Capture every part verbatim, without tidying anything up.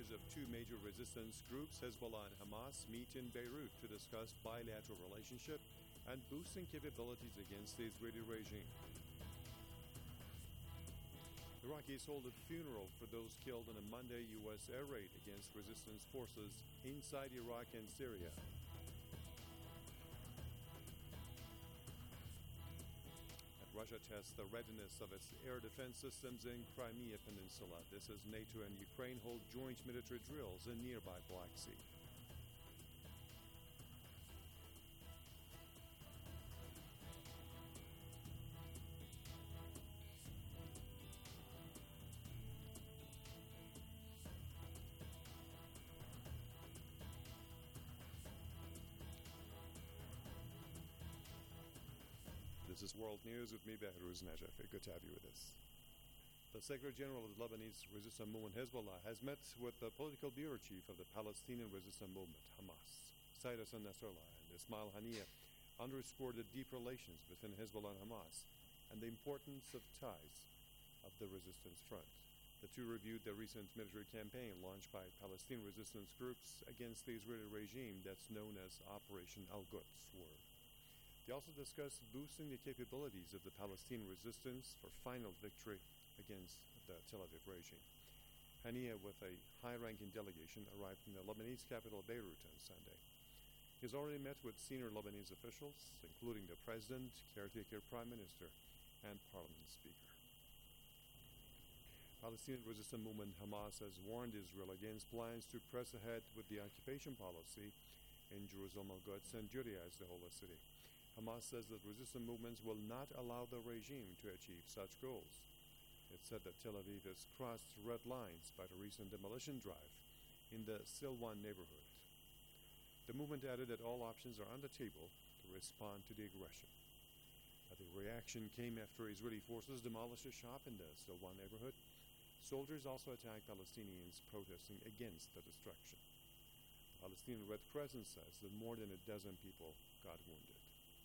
Leaders of two major resistance groups, Hezbollah and Hamas, meet in Beirut to discuss bilateral relationship and boosting capabilities against the Israeli regime. Iraqis hold a funeral for those killed in a Monday U S air raid against resistance forces inside Iraq and Syria. Russia tests the readiness of its air defense systems in Crimea Peninsula. This as NATO and Ukraine hold joint military drills in nearby Black Sea. This is World News with me, Behruz Najafi. Good to have you with us. The Secretary General of the Lebanese resistance movement Hezbollah has met with the political bureau chief of the Palestinian resistance movement, Hamas. Said Hassan Nasrallah and Ismail Haniyeh underscored the deep relations between Hezbollah and Hamas and the importance of ties of the resistance front. The two reviewed the recent military campaign launched by Palestinian resistance groups against the Israeli regime that's known as Operation Al-Quds War. They also discussed boosting the capabilities of the Palestinian resistance for final victory against the Tel Aviv regime. Haniyeh, with a high-ranking delegation, arrived in the Lebanese capital Beirut on Sunday. He has already met with senior Lebanese officials, including the president, caretaker prime minister, and parliament speaker. Palestinian resistance movement Hamas has warned Israel against plans to press ahead with the occupation policy in Jerusalem, Al-Quds, and Judaize the Holy City. Hamas says that resistance movements will not allow the regime to achieve such goals. It said that Tel Aviv has crossed red lines by the recent demolition drive in the Silwan neighborhood. The movement added that all options are on the table to respond to the aggression. But the reaction came after Israeli forces demolished a shop in the Silwan neighborhood. Soldiers also attacked Palestinians protesting against the destruction. The Palestinian Red Crescent says that more than a dozen people got wounded.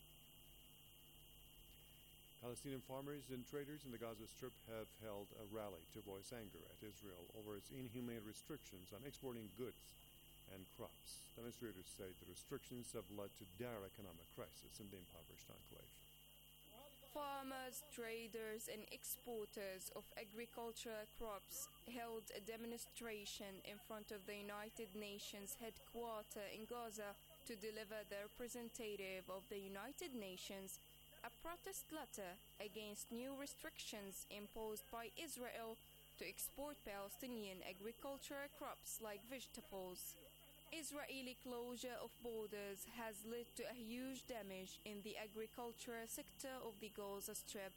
Palestinian farmers and traders in the Gaza Strip have held a rally to voice anger at Israel over its inhumane restrictions on exporting goods and crops. Demonstrators say the restrictions have led to dire economic crisis in the impoverished enclave. Farmers, traders, and exporters of agricultural crops held a demonstration in front of the United Nations headquarters in Gaza to deliver the representative of the United Nations a protest letter against new restrictions imposed by Israel to export Palestinian agricultural crops like vegetables. Israeli closure of borders has led to a huge damage in the agricultural sector of the Gaza Strip.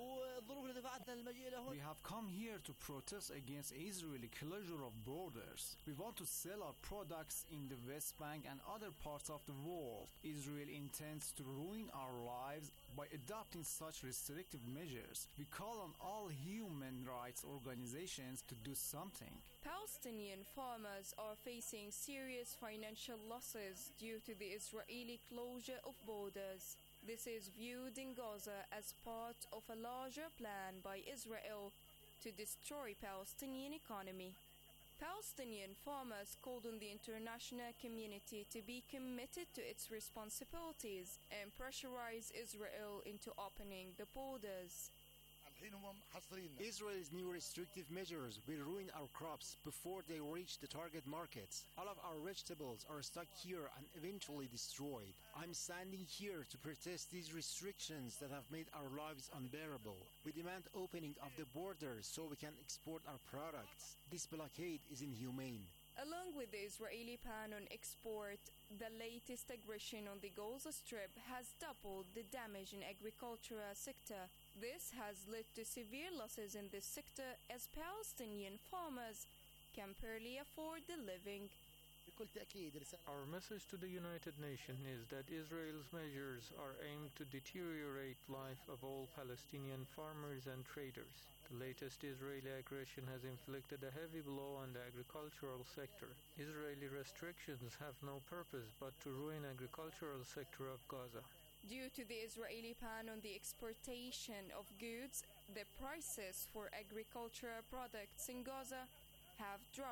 We have come here to protest against Israeli closure of borders. We want to sell our products in the West Bank and other parts of the world. Israel intends to ruin our lives by adopting such restrictive measures. We call on all human rights organizations to do something. Palestinian farmers are facing serious financial losses due to the Israeli closure of borders. This is viewed in Gaza as part of a larger plan by Israel to destroy Palestinian economy. Palestinian farmers called on the international community to be committed to its responsibilities and pressurize Israel into opening the borders. Israel's new restrictive measures will ruin our crops before they reach the target markets. All of our vegetables are stuck here and eventually destroyed. I'm standing here to protest these restrictions that have made our lives unbearable. We demand opening of the borders so we can export our products. This blockade is inhumane. Along with the Israeli ban on export, the latest aggression on the Gaza Strip has doubled the damage in agricultural sector. This has led to severe losses in this sector as Palestinian farmers can barely afford the living. Our message to the United Nations is that Israel's measures are aimed to deteriorate life of all Palestinian farmers and traders. The latest Israeli aggression has inflicted a heavy blow on the agricultural sector. Israeli restrictions have no purpose but to ruin agricultural sector of Gaza. Due to the Israeli ban on the exportation of goods, the prices for agricultural products in Gaza have dropped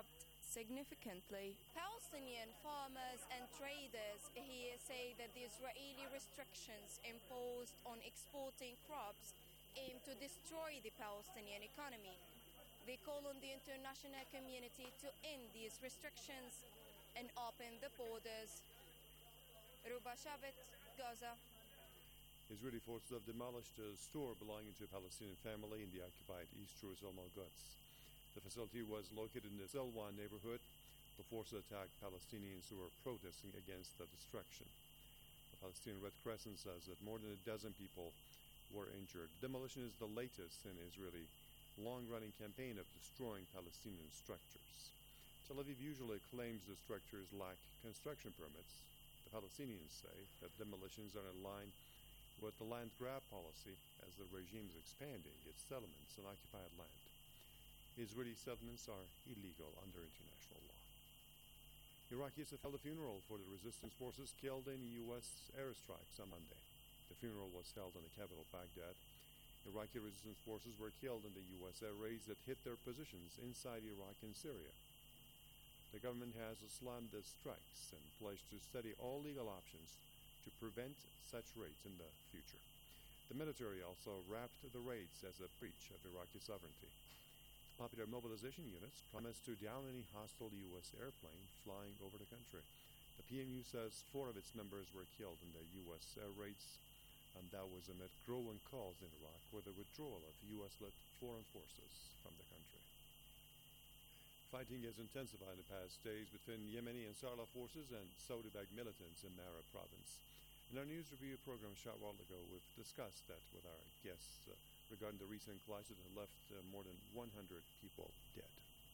significantly. Palestinian farmers and traders here say that the Israeli restrictions imposed on exporting crops aim to destroy the Palestinian economy. They call on the international community to end these restrictions and open the borders. Ruba Shabbat, Gaza. Israeli forces have demolished a store belonging to a Palestinian family in the occupied East Jerusalem Al-Quds. The facility was located in the Silwan neighborhood. The forces attacked Palestinians who were protesting against the destruction. The Palestinian Red Crescent says that more than a dozen people were injured. Demolition is the latest in Israeli long-running campaign of destroying Palestinian structures. Tel Aviv usually claims the structures lack construction permits. The Palestinians say that demolitions are in line with the land grab policy as the regime is expanding its settlements on occupied land. Israeli settlements are illegal under international law. Iraqis have held a funeral for the resistance forces killed in U S airstrikes on Monday. The funeral was held in the capital, Baghdad. Iraqi resistance forces were killed in the U S air raids that hit their positions inside Iraq and Syria. The government has slammed the strikes and pledged to study all legal options to prevent such raids in the future. The military also wrapped the raids as a breach of Iraqi sovereignty. Popular mobilization units promised to down any hostile U S airplane flying over the country. The P M U says four of its members were killed in the U S air raids, and that was amid growing calls in Iraq for the withdrawal of U S-led foreign forces from the country. Fighting has intensified in the past days between Yemeni Ansarullah forces and Saudi-backed militants in Marib province. In our news review program a short while ago, we've discussed that with our guests uh, regarding the recent clashes that left uh, more than one hundred people dead.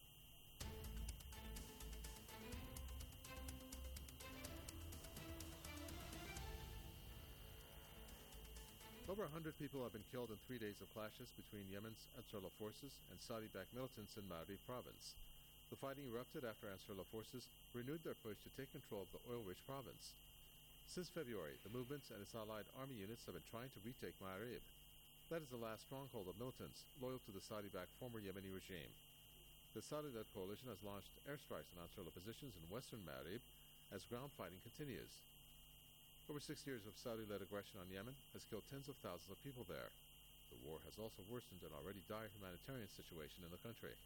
Over one hundred people have been killed in three days of clashes between Yemen's Ansarullah forces and Saudi-backed militants in Marib province. The fighting erupted after Ansarullah forces renewed their push to take control of the oil-rich province. Since February, the movement and its allied army units have been trying to retake Marib. That is the last stronghold of militants loyal to the Saudi-backed former Yemeni regime. The Saudi-led coalition has launched airstrikes on Ansarullah positions in western Marib as ground fighting continues. Over six years of Saudi-led aggression on Yemen has killed tens of thousands of people there. The war has also worsened an already dire humanitarian situation in the country.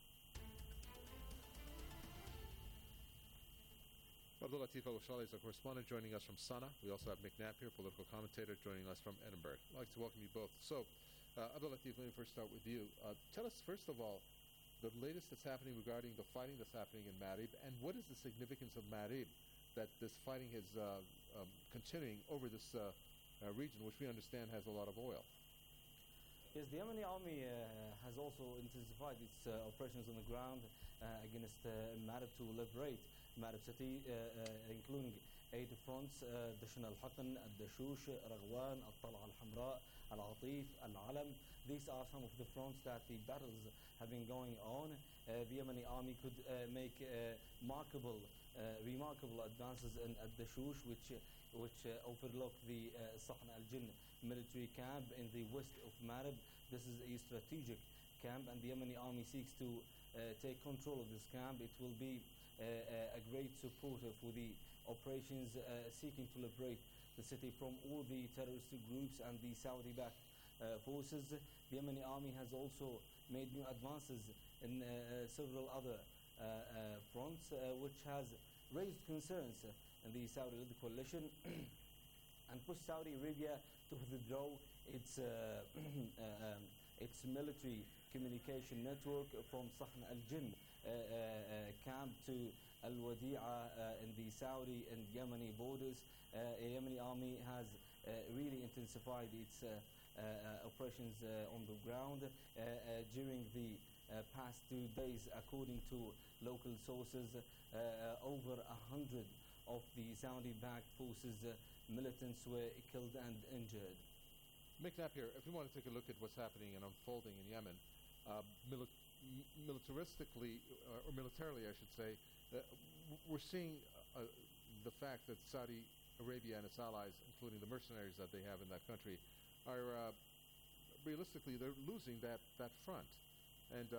Abdul Latif Al-Washali is our correspondent joining us from Sana'a. We also have Mick Napier, political commentator, joining us from Edinburgh. I'd like to welcome you both. So, uh, Abdul Latif, let me first start with you. Uh, tell us, first of all, the latest that's happening regarding the fighting that's happening in Marib, and what is the significance of Marib that this fighting is uh, um, continuing over this uh, uh, region, which we understand has a lot of oil? Yes, the Yemeni army uh, has also intensified its uh, operations on the ground uh, against uh, Marib to liberate Marib city, uh, uh, including eight fronts: uh, Dashan al-Haqn, al-Dashush, Raghwan, al-Tal'a al-Hamra, al-Atif, al-Alam. These are some of the fronts that the battles have been going on. Uh, the Yemeni army could uh, make uh, remarkable, uh, remarkable advances in al-Dashush, which uh, which uh, overlook the uh, Sahn al-Jinn military camp in the west of Marib. This is a strategic camp, and the Yemeni army seeks to uh, take control of this camp. It will be uh, a great supporter for the operations uh, seeking to liberate the city from all the terrorist groups and the Saudi-backed uh, forces. The Yemeni army has also made new advances in uh, several other uh, uh, fronts, uh, which has raised concerns in the Saudi-led coalition and pushed Saudi Arabia to withdraw its uh, um, its military communication network from Sahn al-Jinn uh, uh, camp to Al-Wadi'a uh, in the Saudi and Yemeni borders. Uh, the Yemeni army has uh, really intensified its uh, uh, operations uh, on the ground uh, uh, during the uh, past two days. According to local sources, uh, uh, over a hundred of the Saudi-backed forces uh, militants were killed and injured. Mick Napier, if we want to take a look at what's happening and unfolding in Yemen, uh, mili- militaristically, uh, or militarily I should say, uh, we're seeing uh, the fact that Saudi Arabia and its allies, including the mercenaries that they have in that country, are uh, realistically, they're losing that, that front. And uh,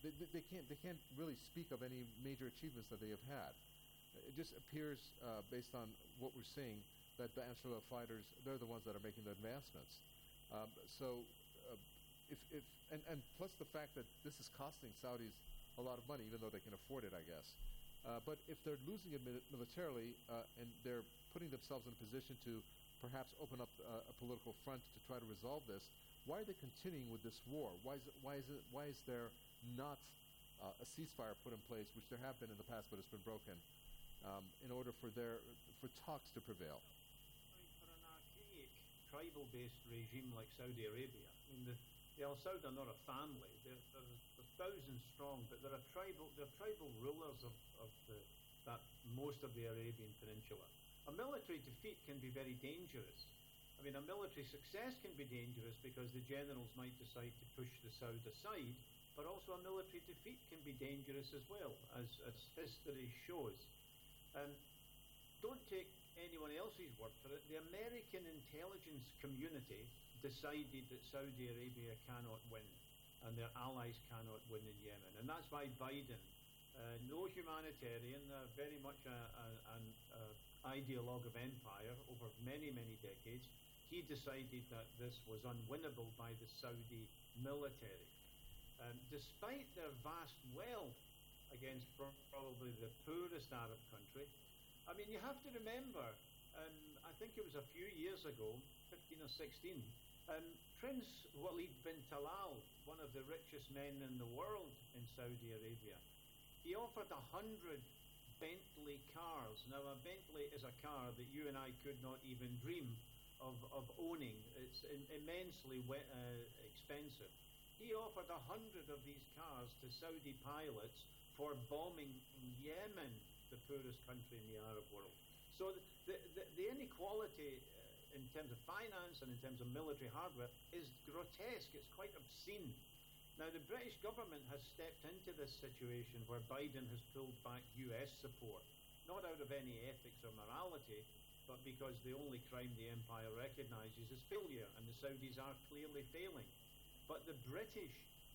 they, they, they can't they can't really speak of any major achievements that they have had. It just appears, uh, based on what we're seeing, that the Ansarullah fighters, they're the ones that are making the advancements. Um, so, uh, if, if and, and plus the fact that this is costing Saudis a lot of money, even though they can afford it, I guess. Uh, but if they're losing it mil- militarily uh, and they're putting themselves in a position to perhaps open up uh, a political front to try to resolve this, why are they continuing with this war? Why is it, why is it, why is there not uh, a ceasefire put in place, which there have been in the past, but it's been broken, um, in order for their for talks to prevail? I mean, for an archaic tribal-based regime like Saudi Arabia, I mean, the, the Al Saud are not a family. They're, they're, they're thousands strong, but they're a tribal. They're tribal rulers of, of the, that most of the Arabian Peninsula. A military defeat can be very dangerous. I mean, a military success can be dangerous because the generals might decide to push the Saud aside, but also a military defeat can be dangerous as well, as, as history shows. Um, don't take anyone else's word for it. The American intelligence community decided that Saudi Arabia cannot win and their allies cannot win in Yemen. And that's why Biden, uh, no humanitarian, uh, very much a, a, an uh, ideologue of empire over many, many decades, he decided that this was unwinnable by the Saudi military. Um, despite their vast wealth against pro- probably the poorest Arab country, I mean, you have to remember, um, I think it was a few years ago, fifteen or sixteen, um, Prince Walid bin Talal, one of the richest men in the world in Saudi Arabia, he offered a hundred Bentley cars. Now, a Bentley is a car that you and I could not even dream of, of owning. It's in, immensely we- uh, expensive. He offered a hundred of these cars to Saudi pilots for bombing Yemen, the poorest country in the Arab world. So the, the, the inequality uh, in terms of finance and in terms of military hardware is grotesque. It's quite obscene. Now, the British government has stepped into this situation where Biden has pulled back U S support, not out of any ethics or morality, but because the only crime the empire recognises is failure, and the Saudis are clearly failing. But the British,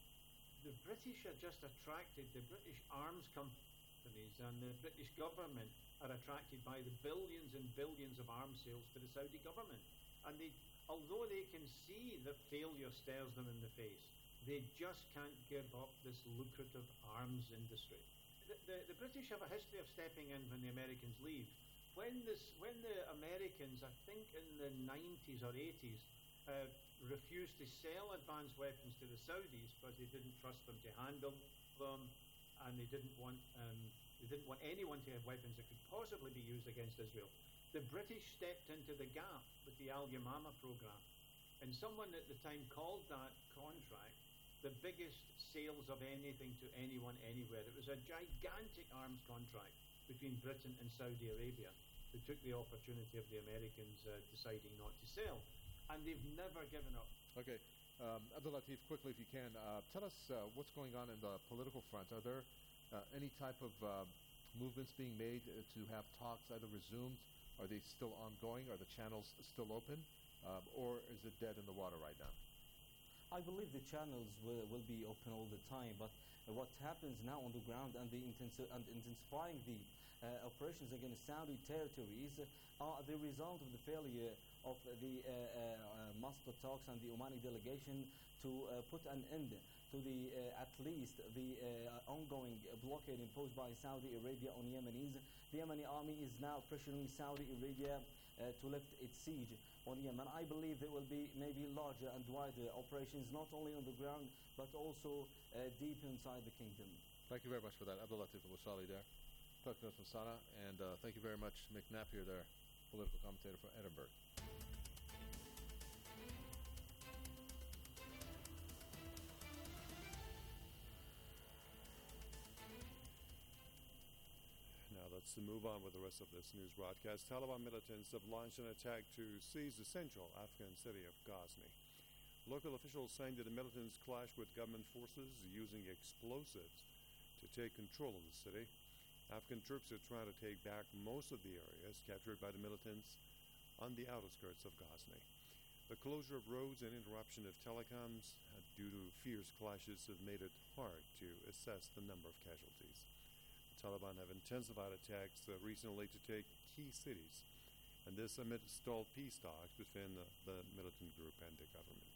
the British are just attracted, the British arms companies and the British government are attracted by the billions and billions of arms sales to the Saudi government. And they, although they can see that failure stares them in the face, they just can't give up this lucrative arms industry. The, the, the British have a history of stepping in when the Americans leave. When, this, when the Americans, I think in the nineties or eighties, uh, refused to sell advanced weapons to the Saudis because they didn't trust them to handle them, and they didn't want um, they didn't want anyone to have weapons that could possibly be used against Israel. The British stepped into the gap with the Al Yamama program, and someone at the time called that contract the biggest sales of anything to anyone anywhere. It was a gigantic arms contract between Britain and Saudi Arabia, who took the opportunity of the Americans uh, deciding not to sell. And they've never given up. Okay. Um, Abdul Latif, quickly if you can, uh, tell us uh, what's going on in the political front. Are there uh, any type of uh, movements being made uh, to have talks either resumed? Are they still ongoing? Are the channels still open? Um, or is it dead in the water right now? I believe the channels will, will be open all the time, but uh, what happens now on the ground and the intensi- and intensifying the uh, operations against Saudi territories uh, are the result of the failure of the uh, uh, Muscat talks and the Omani delegation to uh, put an end to the uh, at least the uh, ongoing blockade imposed by Saudi Arabia on Yemenis. The Yemeni army is now pressuring Saudi Arabia uh, to lift its siege on Yemen. I believe there will be maybe larger and wider operations, not only on the ground, but also uh, deep inside the kingdom. Thank you very much for that. Abdul Latif Al-Washali there, talking to us from Sana'a, and uh, thank you very much, Mick Napier there, political commentator from Edinburgh. Let's move on with the rest of this news broadcast. Taliban militants have launched an attack to seize the central Afghan city of Ghazni. Local officials saying that the militants clashed with government forces using explosives to take control of the city. Afghan troops are trying to take back most of the areas captured by the militants on the outskirts of Ghazni. The closure of roads and interruption of telecoms uh, due to fierce clashes have made it hard to assess the number of casualties. The Taliban have intensified attacks uh, recently to take key cities, and this amid stalled peace talks between uh, the militant group and the government.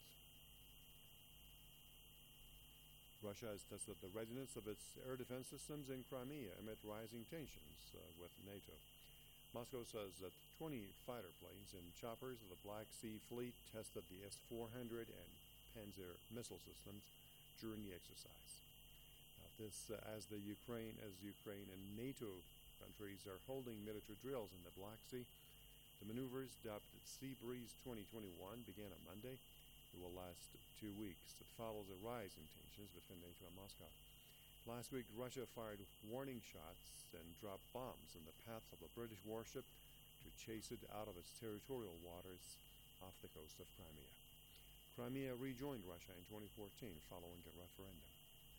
Russia has tested the readiness of its air defense systems in Crimea amid rising tensions uh, with NATO. Moscow says that twenty fighter planes and choppers of the Black Sea Fleet tested the S four hundred and Panzer missile systems during the exercise. Uh, this uh, as the Ukraine, as Ukraine and NATO countries are holding military drills in the Black Sea. The maneuvers, dubbed Sea Breeze twenty twenty-one, began on Monday. It will last two weeks. It follows a rise in tensions between NATO and Moscow. Last week, Russia fired warning shots and dropped bombs in the path of a British warship to chase it out of its territorial waters off the coast of Crimea. Crimea rejoined Russia in twenty fourteen following a referendum.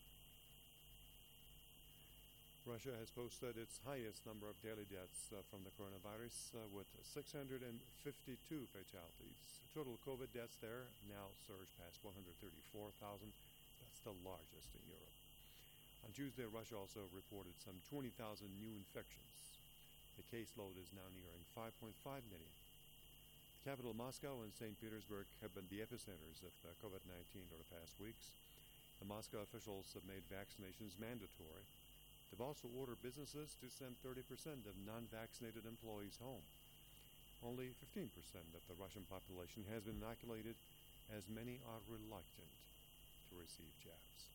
Russia has posted its highest number of daily deaths uh, from the coronavirus uh, with six hundred fifty-two fatalities. Total COVID deaths there now surge past one hundred thirty-four thousand. That's the largest in Europe. On Tuesday, Russia also reported some twenty thousand new infections. The caseload is now nearing five point five million. The capital, Moscow, and Saint Petersburg have been the epicenters of uh, COVID nineteen over the past weeks. The Moscow officials have made vaccinations mandatory. They've also ordered businesses to send thirty percent of non-vaccinated employees home. Only fifteen percent of the Russian population has been inoculated, as many are reluctant to receive jabs.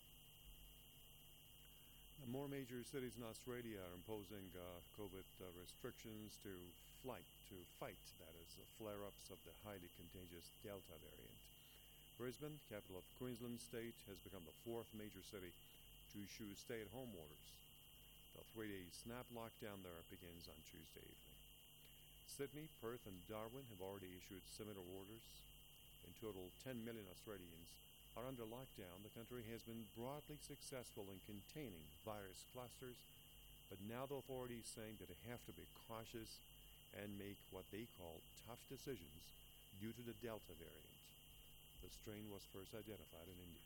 More major cities in Australia are imposing uh, COVID uh, restrictions to flight, to fight, that is, uh, flare-ups of the highly contagious Delta variant. Brisbane, capital of Queensland State, has become the fourth major city to issue stay-at-home orders. The three-day snap lockdown there begins on Tuesday evening. Sydney, Perth, and Darwin have already issued similar orders. In total, ten million Australians are under lockdown. The country has been broadly successful in containing virus clusters, but now the authorities saying that they have to be cautious and make what they call tough decisions due to the Delta variant. The strain was first identified in India.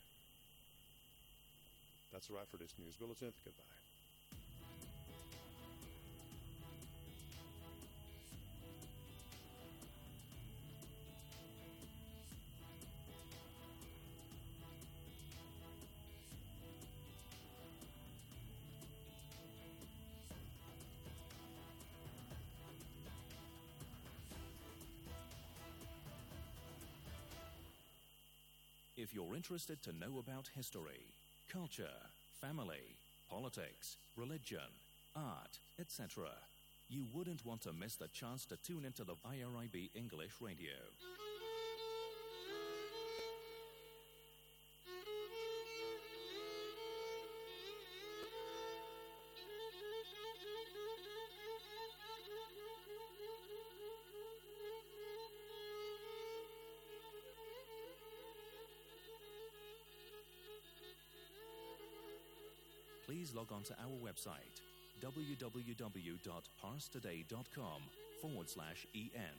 That's a wrap for this news bulletin. Goodbye. If you're interested to know about history, culture, family, politics, religion, art, et cetera, you wouldn't want to miss the chance to tune into the I R I B English Radio. Please log on to our website, www.parstoday.com forward slash en.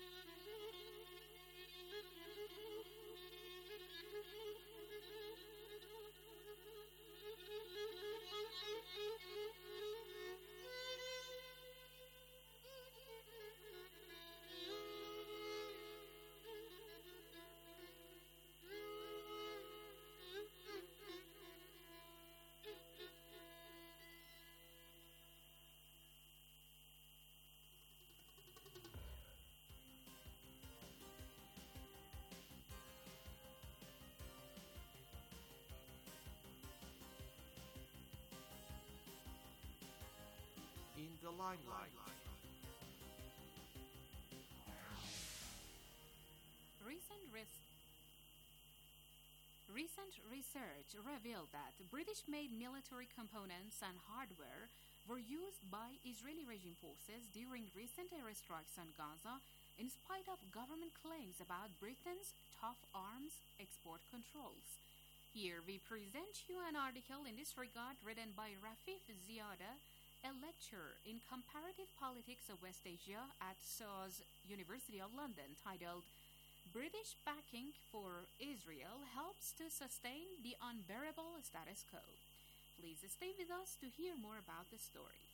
In the limelight. Recent, res- Recent research revealed that British-made military components and hardware were used by Israeli regime forces during recent airstrikes on Gaza, in spite of government claims about Britain's tough arms export controls. Here we present you an article in this regard written by Rafif Ziada, a lecturer in comparative politics of West Asia at S O A S University of London, titled British backing for Israel helps to sustain the unbearable status quo. Please stay with us to hear more about the story.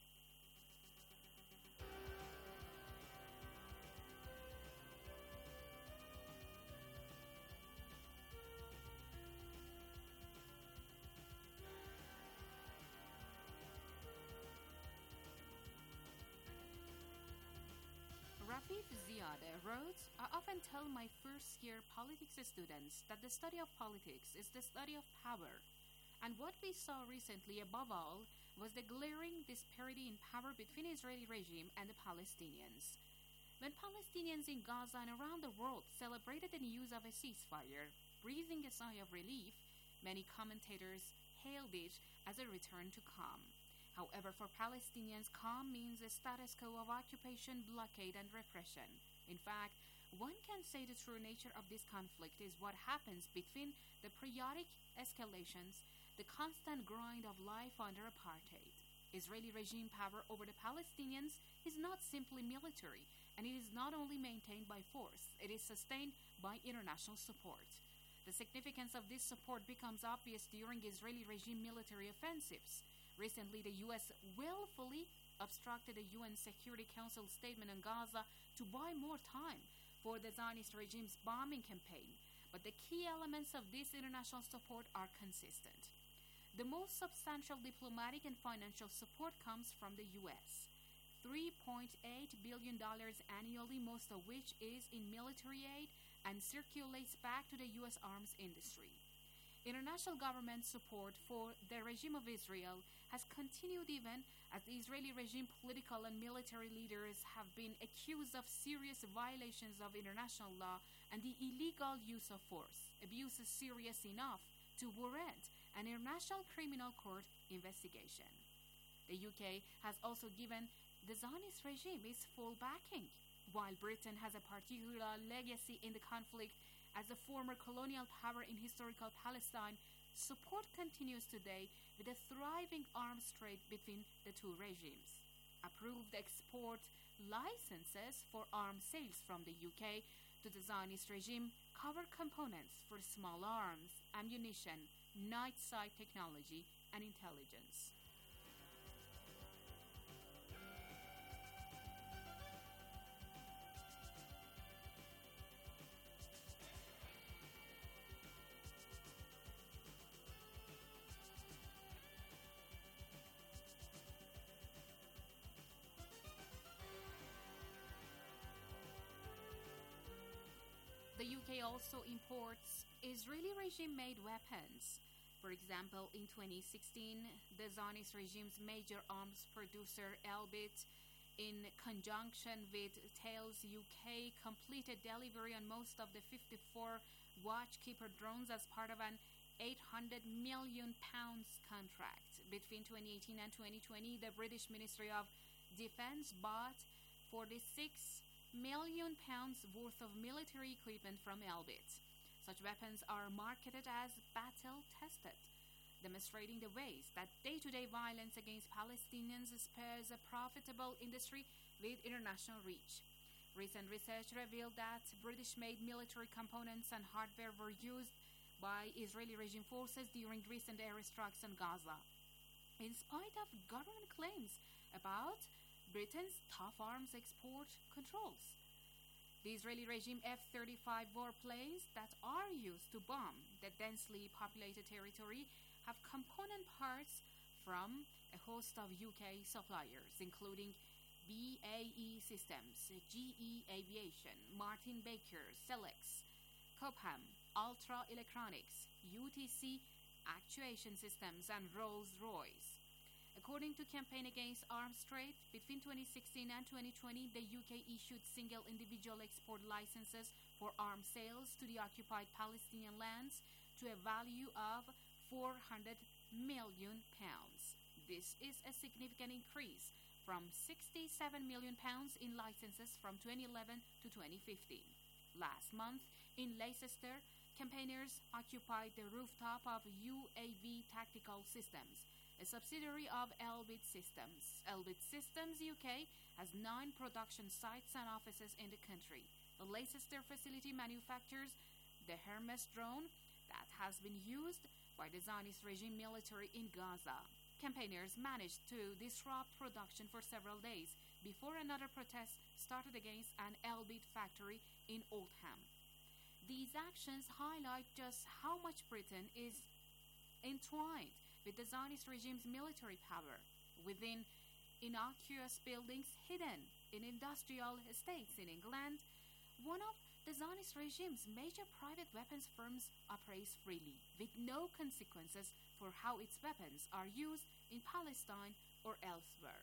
Rafif Ziadeh wrote, I often tell my first-year politics students that the study of politics is the study of power. And what we saw recently, above all, was the glaring disparity in power between the Israeli regime and the Palestinians. When Palestinians in Gaza and around the world celebrated the news of a ceasefire, breathing a sigh of relief, many commentators hailed it as a return to calm. However, for Palestinians, calm means a status quo of occupation, blockade, and repression. In fact, one can say the true nature of this conflict is what happens between the periodic escalations, the constant grind of life under apartheid. Israeli regime power over the Palestinians is not simply military, and it is not only maintained by force, it is sustained by international support. The significance of this support becomes obvious during Israeli regime military offensives. Recently, the U S willfully obstructed the U N Security Council statement on Gaza to buy more time for the Zionist regime's bombing campaign, but the key elements of this international support are consistent. The most substantial diplomatic and financial support comes from the U S three point eight billion dollars annually, most of which is in military aid and circulates back to the U S arms industry. International government support for the regime of Israel has continued even as the Israeli regime political and military leaders have been accused of serious violations of international law and the illegal use of force, abuses serious enough to warrant an international criminal court investigation. The U K has also given the Zionist regime its full backing, while Britain has a particular legacy in the conflict as a former colonial power in historical Palestine. Support continues today with a thriving arms trade between the two regimes. Approved export licenses for arms sales from the U K to the Zionist regime cover components for small arms, ammunition, night sight technology, and intelligence. The U K also imports Israeli regime-made weapons. For example, in twenty sixteen, the Zionist regime's major arms producer Elbit, in conjunction with Thales U K, completed delivery on most of the fifty-four Watchkeeper drones as part of an eight hundred million pounds contract. Between twenty eighteen and twenty twenty, the British Ministry of Defence bought forty-six million pounds worth of military equipment from Elbit. Such weapons are marketed as battle-tested, demonstrating the ways that day-to-day violence against Palestinians spurs a profitable industry with international reach. Recent research revealed that British-made military components and hardware were used by Israeli regime forces during recent airstrikes on Gaza. In spite of government claims about Britain's tough arms export controls, the Israeli regime F thirty-five warplanes that are used to bomb the densely populated territory have component parts from a host of U K suppliers, including B A E Systems, G E Aviation, Martin Baker, Selex, Cobham, Ultra Electronics, U T C Actuation Systems, and Rolls-Royce. According to Campaign Against Arms Trade, between twenty sixteen and twenty twenty, the U K issued single individual export licenses for arms sales to the occupied Palestinian lands to a value of four hundred million pounds. This is a significant increase from sixty-seven million pounds in licenses from twenty eleven to twenty fifteen. Last month, in Leicester, campaigners occupied the rooftop of U A V Tactical Systems, a subsidiary of Elbit Systems. Elbit Systems U K has nine production sites and offices in the country. The Leicester facility manufactures the Hermes drone that has been used by the Zionist regime military in Gaza. Campaigners managed to disrupt production for several days before another protest started against an Elbit factory in Oldham. These actions highlight just how much Britain is entwined with the Zionist regime's military power within innocuous buildings hidden in industrial estates in England. One of the Zionist regime's major private weapons firms operates freely, with no consequences for how its weapons are used in Palestine or elsewhere.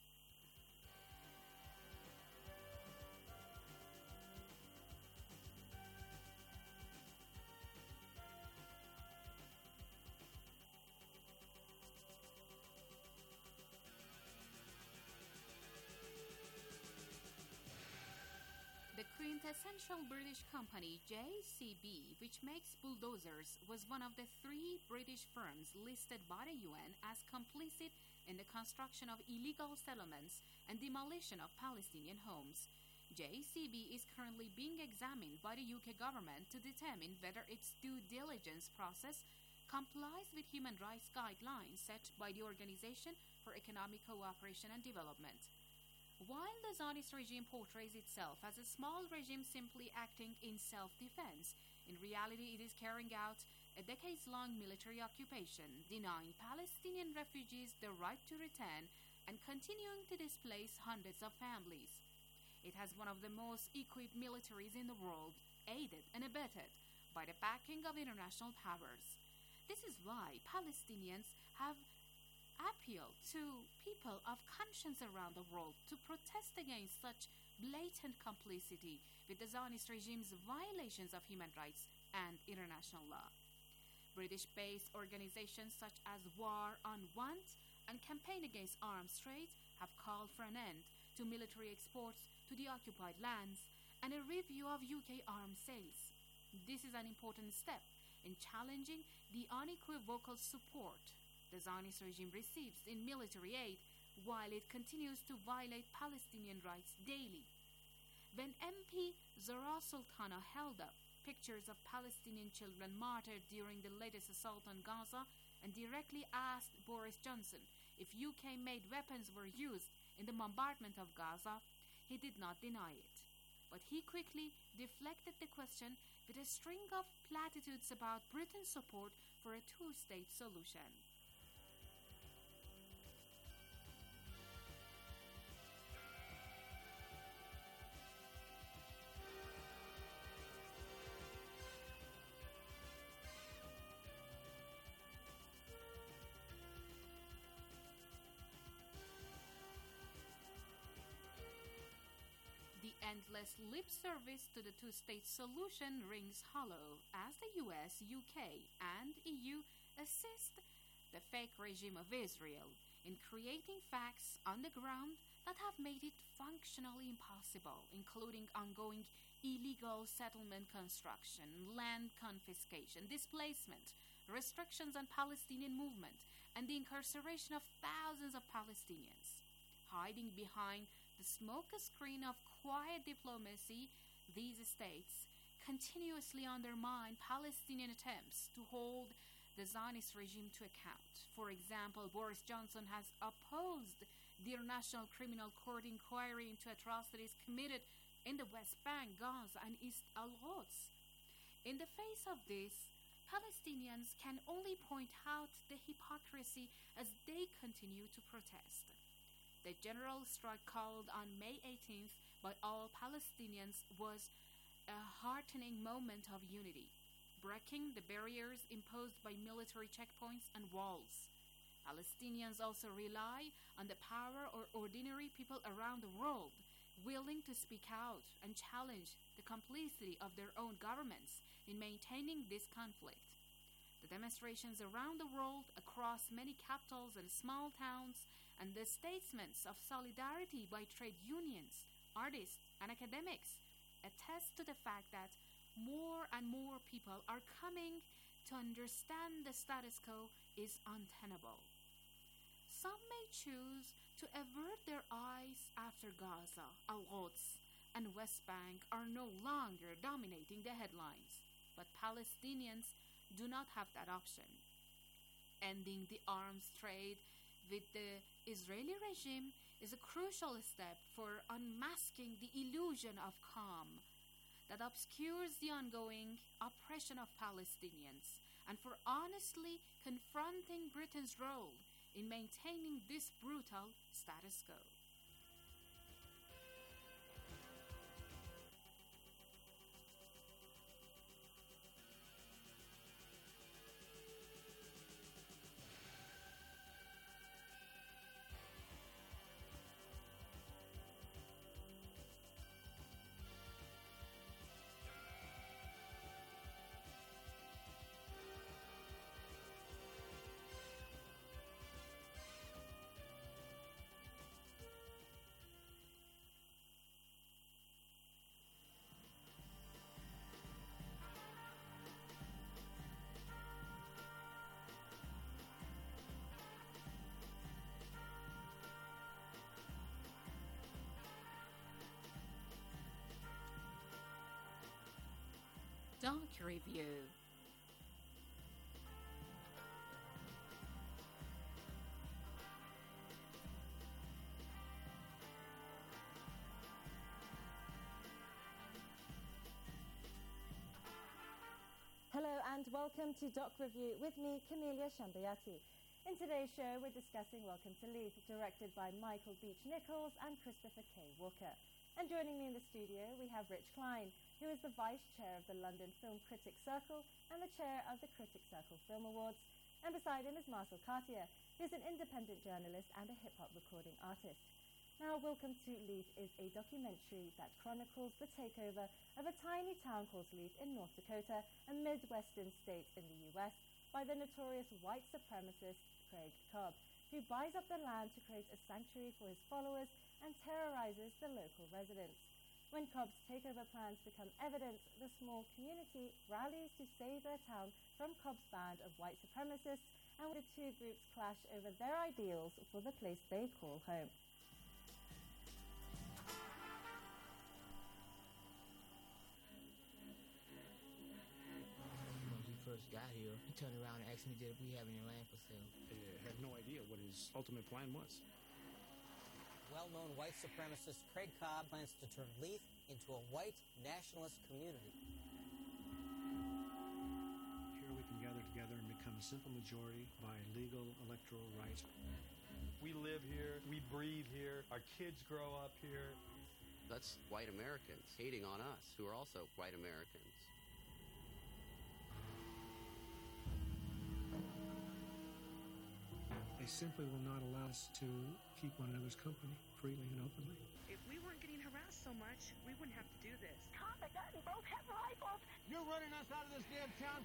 The quintessential British company J C B, which makes bulldozers, was one of the three British firms listed by the U N as complicit in the construction of illegal settlements and demolition of Palestinian homes. J C B is currently being examined by the U K government to determine whether its due diligence process complies with human rights guidelines set by the Organization for Economic Cooperation and Development. While the Zionist regime portrays itself as a small regime simply acting in self-defense, in reality it is carrying out a decades-long military occupation, denying Palestinian refugees the right to return and continuing to displace hundreds of families. It has one of the most equipped militaries in the world, aided and abetted by the backing of international powers. This is why Palestinians have appeal to people of conscience around the world to protest against such blatant complicity with the Zionist regime's violations of human rights and international law. British-based organizations such as War on Want and Campaign Against Arms Trade have called for an end to military exports to the occupied lands and a review of U K arms sales. This is an important step in challenging the unequivocal support the Zionist regime receives in military aid while it continues to violate Palestinian rights daily. When M P Zahra Sultana held up pictures of Palestinian children martyred during the latest assault on Gaza and directly asked Boris Johnson if U K-made weapons were used in the bombardment of Gaza, he did not deny it. But he quickly deflected the question with a string of platitudes about Britain's support for a two-state solution. Endless lip service to the two-state solution rings hollow as the U S, U K, and E U assist the fake regime of Israel in creating facts on the ground that have made it functionally impossible, including ongoing illegal settlement construction, land confiscation, displacement, restrictions on Palestinian movement, and the incarceration of thousands of Palestinians. Hiding behind the smoke screen of quiet diplomacy, these states continuously undermine Palestinian attempts to hold the Zionist regime to account. For example, Boris Johnson has opposed the International Criminal Court inquiry into atrocities committed in the West Bank, Gaza, and East al-Quds. In the face of this, Palestinians can only point out the hypocrisy as they continue to protest. The general strike called on May eighteenth by all Palestinians was a heartening moment of unity, breaking the barriers imposed by military checkpoints and walls. Palestinians also rely on the power of ordinary people around the world, willing to speak out and challenge the complicity of their own governments in maintaining this conflict. The demonstrations around the world, across many capitals and small towns, and the statements of solidarity by trade unions, artists, and academics attest to the fact that more and more people are coming to understand the status quo is untenable. some may choose to avert their eyes after Gaza, Al-Quds, and West Bank are no longer dominating the headlines. But Palestinians do not have that option. Ending the arms trade with the Israeli regime is a crucial step for unmasking the illusion of calm that obscures the ongoing oppression of Palestinians, and for honestly confronting Britain's role in maintaining this brutal status quo. Doc Review. Hello and welcome to Doc Review with me, Camelia Shambayati. In today's show, we're discussing Welcome to Leith, directed by Michael Beach-Nichols and Christopher K. Walker. And joining me in the studio, we have Rich Klein, who is the Vice Chair of the London Film Critics Circle and the Chair of the Critics Circle Film Awards. And beside him is Marcel Cartier, who is an independent journalist and a hip-hop recording artist. Now, Welcome to Leith is a documentary that chronicles the takeover of a tiny town called Leith in North Dakota, a Midwestern state in the U S, by the notorious white supremacist Craig Cobb, who buys up the land to create a sanctuary for his followers and terrorizes the local residents. When Cobb's takeover plans become evident, the small community rallies to save their town from Cobb's band of white supremacists, and the two groups clash over their ideals for the place they call home. When we first got here, he turned around and asked me, did we have any land for sale? I had no idea what his ultimate plan was. Well-known white supremacist Craig Cobb plans to turn Leith into a white nationalist community. Here we can gather together and become a simple majority by legal electoral right. We live here, we breathe here, our kids grow up here. That's white Americans hating on us, who are also white Americans. They simply will not allow us to keep one another's company freely and openly. If we weren't getting harassed so much, we wouldn't have to do this. Tom and Dutton both have rifles. You're running us out of this damn town.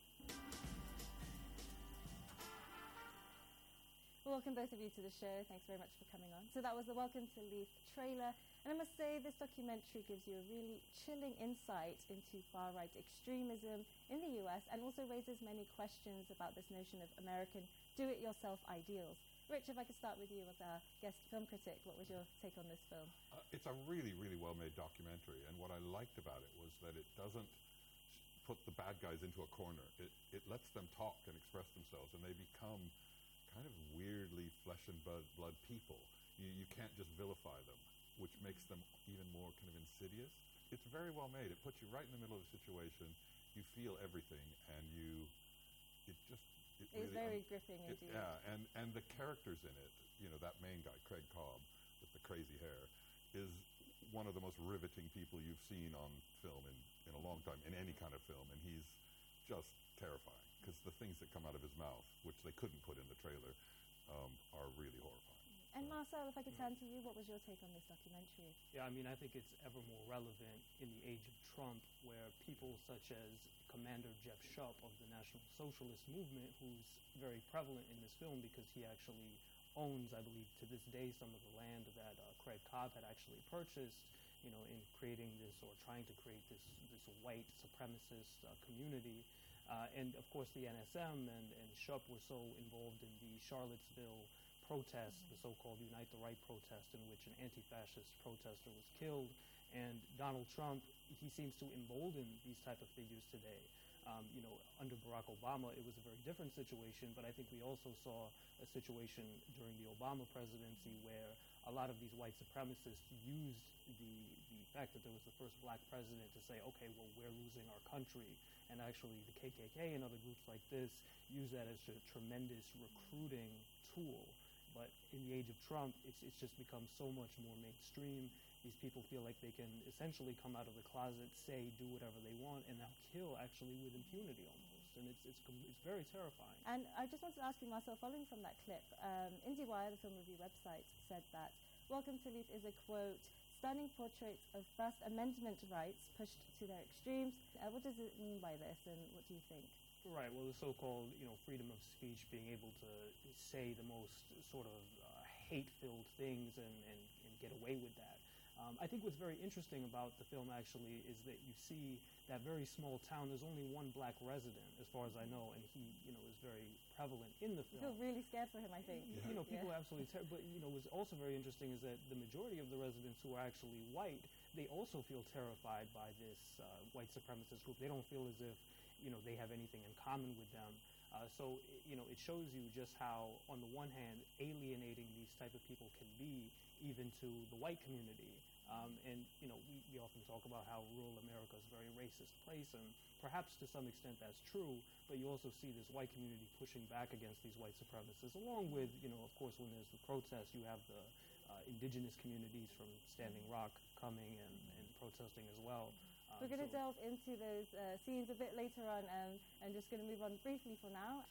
Welcome both of you to the show. Thanks very much for coming on. So that was the Welcome to Leith trailer. And I must say, this documentary gives you a really chilling insight into far-right extremism in the U S and also raises many questions about this notion of American do-it-yourself ideals. Rich, if I could start with you as our guest film critic, what was your take on this film? Uh, it's a really, really well-made documentary, and what I liked about it was that it doesn't put the bad guys into a corner. It, it lets them talk and express themselves, and they become kind of weirdly flesh and blood, blood people. You, you can't just vilify them, which makes them even more kind of insidious. It's very well made. It puts you right in the middle of a situation. You feel everything, and you, it just, it It's really, very um, gripping it, indeed. yeah, and, and the characters in it, you know, that main guy, Craig Cobb, with the crazy hair, is one of the most riveting people you've seen on film in, in a long time, in any kind of film, and he's just terrifying, because the things that come out of his mouth, which they couldn't put in the trailer, um, are really horrifying. And Marcel, if I could turn to you, what was your take on this documentary? Yeah, I mean, I think it's ever more relevant in the age of Trump, where people such as Commander Jeff Shupp of the National Socialist Movement, who's very prevalent in this film because he actually owns, I believe, to this day, some of the land that uh, Craig Cobb had actually purchased, you know, in creating this or trying to create this this white supremacist uh, community. Uh, and, of course, the N S M and, and Shupp were so involved in the Charlottesville protest, the so-called Unite the Right protest, in which an anti-fascist protester was killed. And Donald Trump, he seems to embolden these type of figures today. Um, you know, under Barack Obama, it was a very different situation, but I think we also saw a situation during the Obama presidency where a lot of these white supremacists used the, the fact that there was the first black president to say, okay, well, we're losing our country. And actually the K K K and other groups like this use that as a tremendous recruiting tool. But in the age of Trump, it's, it's just become so much more mainstream. These people feel like they can essentially come out of the closet, say, do whatever they want, and now kill actually with impunity almost. And it's, it's, it's very terrifying. And I just wanted to ask you, Marcel, following from that clip, um, IndieWire, the film review website, said that Welcome to Leith is a, quote, stunning portrait of First Amendment rights pushed to their extremes. Uh, what does it mean by this, and what do you think? Right, well, the so-called, you know, freedom of speech, being able to say the most sort of uh, hate-filled things and, and, and get away with that. Um, I think what's very interesting about the film, actually, is that you see that very small town. There's only one black resident, as far as I know, and he, you know, is very prevalent in the film. I feel really scared for him, I think. Yeah. You know, people yeah. are absolutely terrible. But, you know, what's also very interesting is that the majority of the residents who are actually white, they also feel terrified by this uh, white supremacist group. They don't feel as if, you know, they have anything in common with them. Uh, so, you know, it shows you just how, on the one hand, alienating these type of people can be, even to the white community. Um, and, you know, we, we often talk about how rural America is a very racist place, and perhaps to some extent that's true, but you also see this white community pushing back against these white supremacists, along with, you know, of course, when there's the protests, you have the uh, indigenous communities from Standing Rock coming and, and protesting as well. Um, We're going to so delve into those uh, scenes a bit later on, um, and just going to move on briefly for now.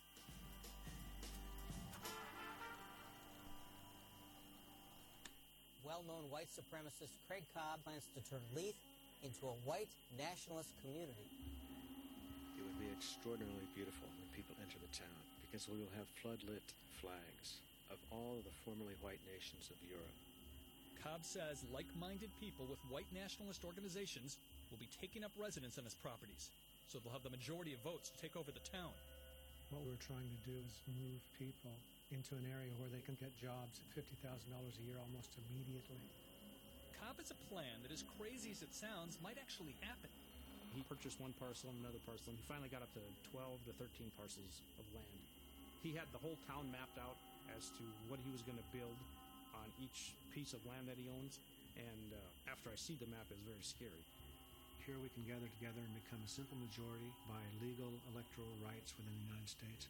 Well-known white supremacist Craig Cobb plans to turn Leith into a white nationalist community. It would be extraordinarily beautiful when people enter the town, because we will have flood-lit flags of all of the formerly white nations of Europe. Cobb says like-minded people with white nationalist organizations will be taking up residence on his properties, so they'll have the majority of votes to take over the town. What we're trying to do is move people into an area where they can get jobs at fifty thousand dollars a year almost immediately. Cobb has a plan that, as crazy as it sounds, might actually happen. He purchased one parcel and another parcel, and he finally got up to twelve to thirteen parcels of land. He had the whole town mapped out as to what he was going to build on each piece of land that he owns, and uh, after I see the map, it's very scary. Here we can gather together and become a simple majority by legal electoral rights within the United States.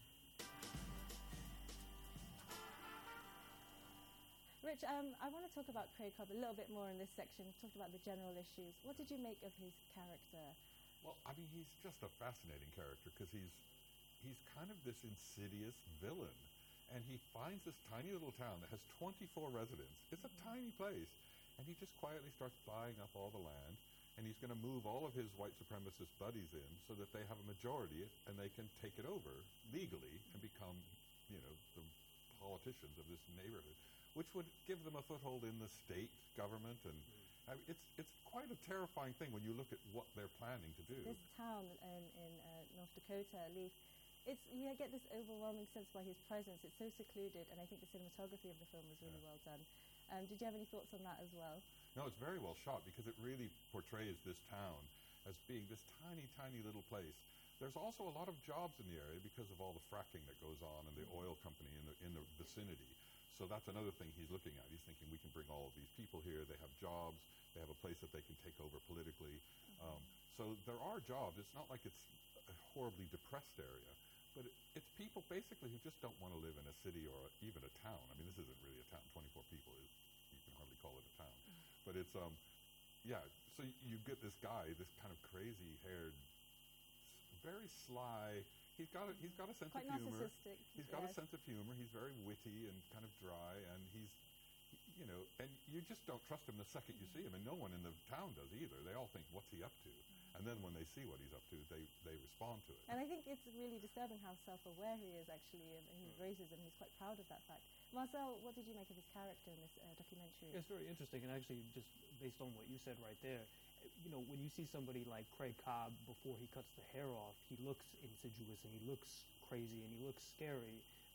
Rich, um, I want to talk about Craig Cobb a little bit more in this section. We talked about the general issues. What did you make of his character? Well, I mean, he's just a fascinating character because he's he's kind of this insidious villain. And he finds this tiny little town that has twenty-four residents. It's a mm-hmm. tiny place. And he just quietly starts buying up all the land. And he's going to move all of his white supremacist buddies in so that they have a majority and they can take it over legally and become, you know, the politicians of this neighborhood, which would give them a foothold in the state government. And mm. I mean, it's it's quite a terrifying thing when you look at what they're planning to do. This town in, in uh, North Dakota, Leith, it's, you get this overwhelming sense by his presence. It's so secluded, and I think the cinematography of the film was really yeah. well done. Um, did you have any thoughts on that as well? No, it's very well shot because it really portrays this town as being this tiny, tiny little place. There's also a lot of jobs in the area because of all the fracking that goes on and the oil company in the, in the vicinity. So that's another thing he's looking at. He's thinking we can bring all of these people here. They have jobs. They have a place that they can take over politically. Mm-hmm. Um, so there are jobs. It's not like it's a horribly depressed area. But it, it's people basically who just don't want to live in a city or a, even a town. I mean, this isn't really a town. twenty-four people is, you can hardly call it a town. Mm-hmm. But it's, um, yeah, so you get this guy, this kind of crazy-haired, very sly. He's got a, he's got a sense Quite of humor. narcissistic. He's got yes. a sense of humor. He's very witty and kind of dry, and he's, you know, and you just don't trust him the second you see him, and no one in the town does either. They all think, what's he up to? And then when they see what he's up to, they, they respond to it. And I think it's really disturbing how self-aware he is, actually, and he embraces him. He's quite proud of that fact. Marcel, what did you make of his character in this uh, documentary? It's very interesting, and actually, just based on what you said right there, you know, when you see somebody like Craig Cobb before he cuts the hair off, he looks insidious and he looks crazy and he looks scary.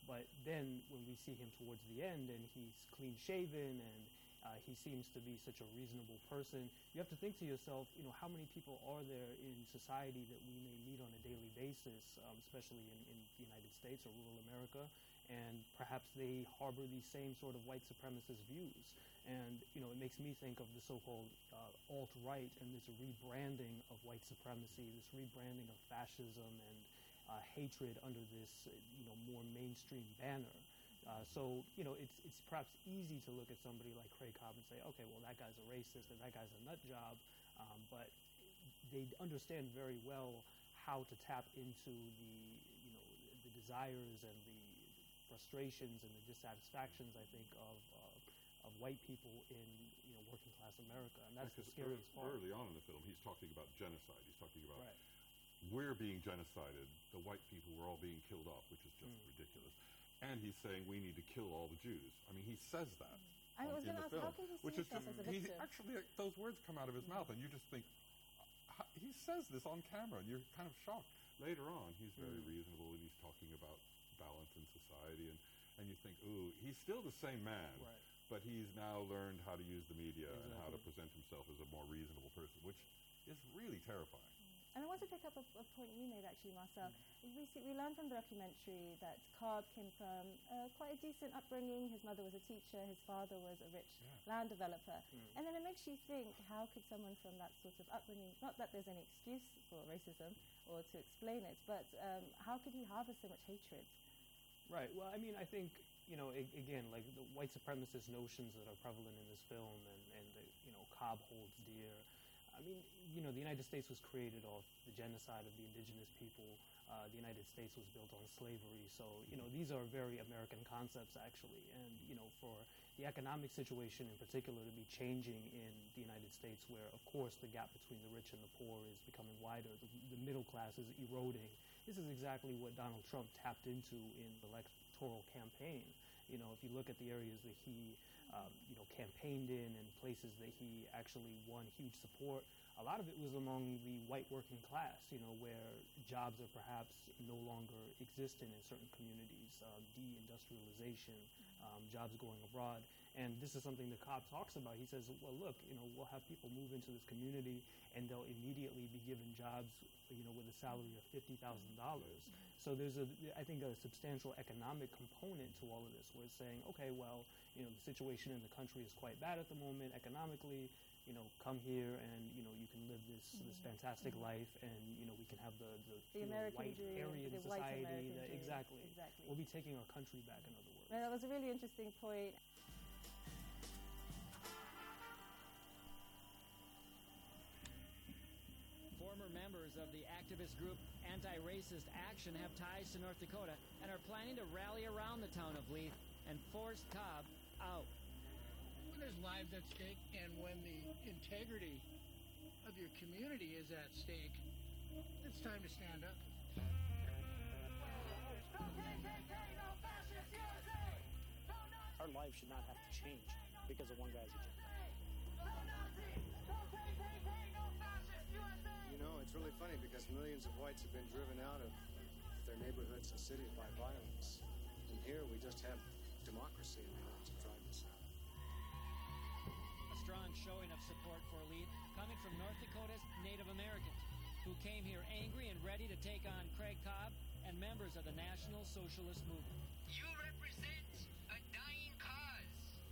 But then when we see him towards the end and he's clean-shaven and uh, he seems to be such a reasonable person, you have to think to yourself, you know, how many people are there in society that we may meet on a daily basis, um, especially in, in the United States or rural America, and perhaps they harbor these same sort of white supremacist views. And, you know, it makes me think of the so-called uh, alt-right and this rebranding of white supremacy, this rebranding of fascism and uh, hatred under this, uh, you know, more mainstream banner. Uh, so, you know, it's it's perhaps easy to look at somebody like Craig Cobb and say, okay, well, that guy's a racist and that guy's a nut job, um, but they understand very well how to tap into the, you know, the desires and the frustrations and the dissatisfactions, I think, of uh, of white people in, you know, working class America, and that's the scariest part. Early on in the film, he's talking about genocide. He's talking about right. we're being genocided, the white people were all being killed off, which is just mm. ridiculous. And he's saying we need to kill all the Jews. I mean, he says that I um, was in the ask, film, how can he see which is himself just, as a he victim? actually like, those words come out of his mm. mouth, and you just think uh, he says this on camera, and you're kind of shocked. Later on, he's very mm. reasonable, and he's talking about balance in society, and, and you think, ooh, he's still the same man, right. but he's now learned how to use the media exactly. and how to present himself as a more reasonable person, which is really terrifying. And I want to pick up a, a point you made, actually, Marcel. Mm. We, see, we learned from the documentary that Cobb came from uh, quite a decent upbringing. His mother was a teacher. His father was a rich yeah. land developer. Mm. And then it makes you think, how could someone from that sort of upbringing, not that there's any excuse for racism or to explain it, but um, how could he harbor so much hatred? Right. Well, I mean, I think, you know, I- again, like the white supremacist notions that are prevalent in this film and, and the, you know, Cobb holds dear. I mean, you know, the United States was created off the genocide of the indigenous people. Uh, the United States was built on slavery. So, you know, these are very American concepts, actually. And, you know, for the economic situation in particular to be changing in the United States, where, of course, the gap between the rich and the poor is becoming wider, the, the middle class is eroding. This is exactly what Donald Trump tapped into in the electoral campaign. You know, if you look at the areas that he, um, you know, campaigned in and places that he actually won huge support, a lot of it was among the white working class, you know, where jobs are perhaps no longer existent in certain communities, um, deindustrialization, um, jobs going abroad. And this is something that Cobb talks about. He says, well, look, you know, we'll have people move into this community and they'll immediately be given jobs, you know, with a salary of fifty thousand dollars. So there's, a, I think, a substantial economic component to all of this, where it's saying, okay, well, you know, the situation in the country is quite bad at the moment economically. You know, come here and, you know, you can live this mm-hmm. this fantastic mm-hmm. life, and, you know, we can have the, the, the you know, American white dream, Aryan the society. white American That, dream. exactly. Exactly. We'll be taking our country back, in other words. No, that was a really interesting point. Former members of the activist group Anti-Racist Action have ties to North Dakota and are planning to rally around the town of Leith and force Cobb out. When there's lives at stake and when the integrity of your community is at stake, it's time to stand up. Our lives should not have to change because of one guy's agenda. You know, it's really funny because millions of whites have been driven out of their neighborhoods and cities by violence. And here we just have democracy in the hands of drive us out. A strong showing of support for Leith coming from North Dakota's Native Americans, who came here angry and ready to take on Craig Cobb and members of the National Socialist Movement. You represent a dying cause.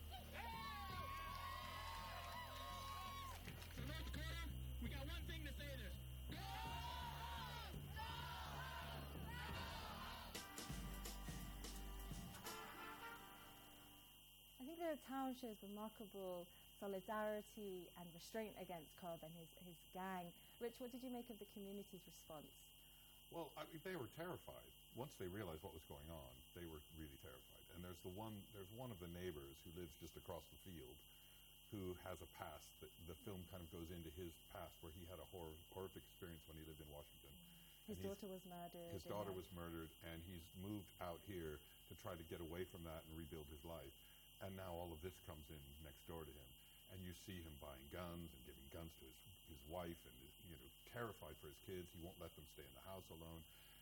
So North Dakota, we got one thing to say to this. Go! I think the town shows remarkable solidarity and restraint against Cobb and his, his gang. Rich, what did you make of the community's response? Well, I mean, they were terrified. Once they realized what was going on, they were really terrified. And there's the one, there's one of the neighbors who lives just across the field who has a past. The, the film kind of goes into his past, where he had a horror, horrific experience when he lived in Washington. His daughter was murdered. His daughter was murdered, and he's moved out here to try to get away from that and rebuild his life. And now all of this comes in next door to him. And you see him buying guns and giving guns to his, his wife, and is, you know, terrified for his kids. He won't let them stay in the house alone.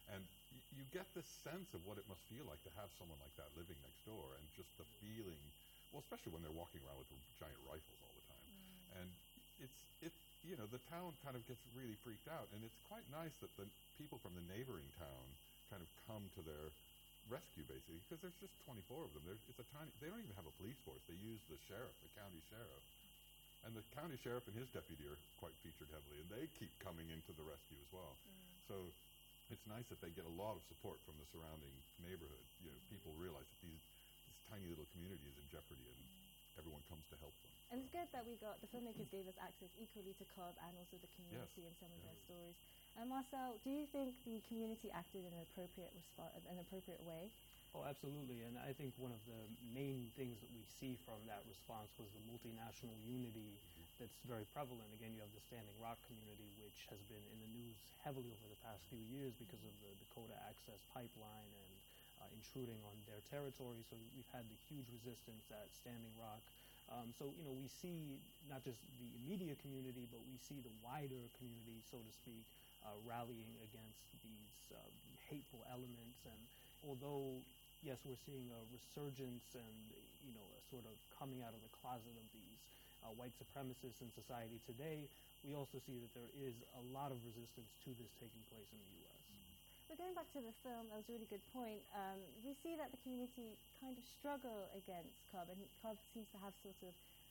And y- you get this sense of what it must feel like to have someone like that living next door, and just the feeling, well, especially when they're walking around with giant rifles all the time. Mm. And it's, it, you know, the town kind of gets really freaked out, and it's quite nice that the people from the neighboring town kind of come to their rescue, basically, because there's just twenty-four of them. There's, it's a tiny, they don't even have a police force. They use the sheriff, the county sheriff. And the county sheriff and his deputy are quite featured heavily, and they keep coming into the rescue as well. Mm. So it's nice that they get a lot of support from the surrounding neighborhood. You know, people realize that these, this tiny little community is in jeopardy, and mm. everyone comes to help them. And it's good that we got, the filmmakers gave us access equally to Cobb and also the community yes. and some of yeah. their stories. And Marcel, do you think the community acted in an appropriate respo- an appropriate way? Oh, absolutely. And I think one of the main things that we see from that response was the multinational unity mm-hmm. that's very prevalent. Again, you have the Standing Rock community, which has been in the news heavily over the past few years because of the Dakota Access Pipeline and uh, intruding on their territory. So we've had the huge resistance at Standing Rock. Um, so, you know, we see not just the immediate community, but we see the wider community, so to speak, uh, rallying against these uh, hateful elements. And although, yes, we're seeing a resurgence and, you know, a sort of coming out of the closet of these uh, white supremacists in society today, we also see that there is a lot of resistance to this taking place in the U S. But going back to the film, that was a really good point. Um, we see that the community kind of struggle against Cobb, and Cobb seems to have sort of,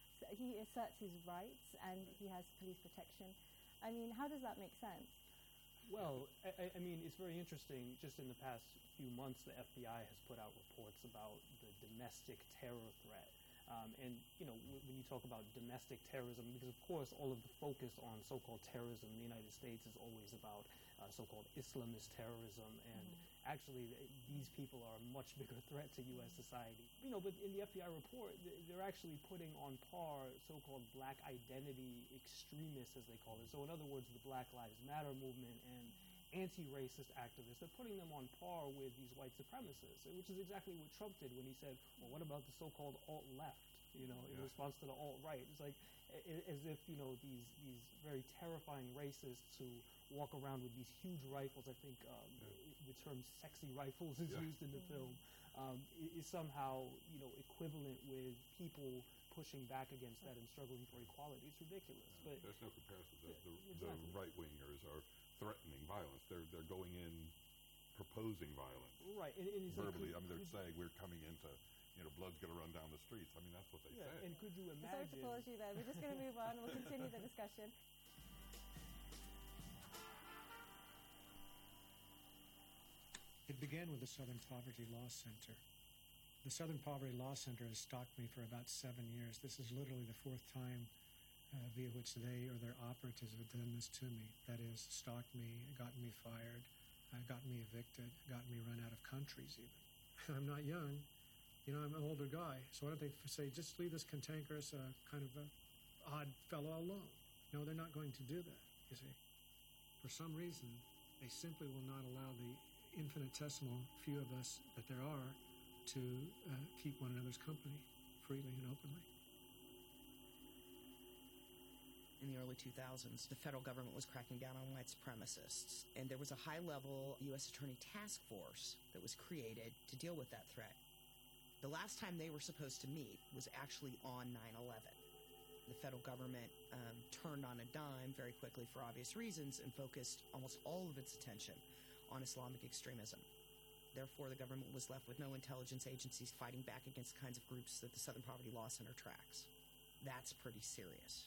he asserts his rights and he has police protection. I mean, how does that make sense? Well, I, I mean, it's very interesting. Just in the past few months, the F B I has put out reports about the domestic terror threat. Um, and, you know, w- when you talk about domestic terrorism, because, of course, all of the focus on so-called terrorism in the United States is always about uh, so-called Islamist terrorism. And mm-hmm. actually, th- these people are a much bigger threat to U S society. You know, but in the F B I report, th- they're actually putting on par so-called black identity extremists, as they call it. So, in other words, the Black Lives Matter movement and anti-racist activists, they're putting them on par with these white supremacists, which is exactly what Trump did when he said, well, what about the so-called alt-left, you know, in yeah. response to the alt-right. It's like a- as if, you know, these these very terrifying racists who walk around with these huge rifles, I think um, yeah. the term sexy rifles is yeah. used in the mm-hmm. film, um, is somehow, you know, equivalent with people pushing back against that and struggling for equality. It's ridiculous. Yeah, but there's no comparison. The, the, exactly. the right-wingers are threatening violence. They're they're going in proposing violence. Right. And, and verbally, like, I mean, they're saying we're coming into, you know, blood's going to run down the streets. I mean, that's what they yeah, say. And could you imagine? Sorry to pause you there. We're just going to move on. We'll continue the discussion. It began with the Southern Poverty Law Center. The Southern Poverty Law Center has stalked me for about seven years. This is literally the fourth time uh, via which they or their operatives have done this to me. That is, stalked me, gotten me fired, uh, gotten me evicted, gotten me run out of countries even. I'm not young. You know, I'm an older guy. So why don't they f- say, just leave this cantankerous uh, kind of a odd fellow alone? No, they're not going to do that, you see. For some reason, they simply will not allow the infinitesimal few of us that there are to uh, keep one another's company freely and openly. In the early two thousands, the federal government was cracking down on white supremacists, and there was a high-level U S Attorney task force that was created to deal with that threat. The last time they were supposed to meet was actually on nine eleven. The federal government um, turned on a dime very quickly for obvious reasons and focused almost all of its attention on Islamic extremism. Therefore, the government was left with no intelligence agencies fighting back against the kinds of groups that the Southern Poverty Law Center tracks. That's pretty serious.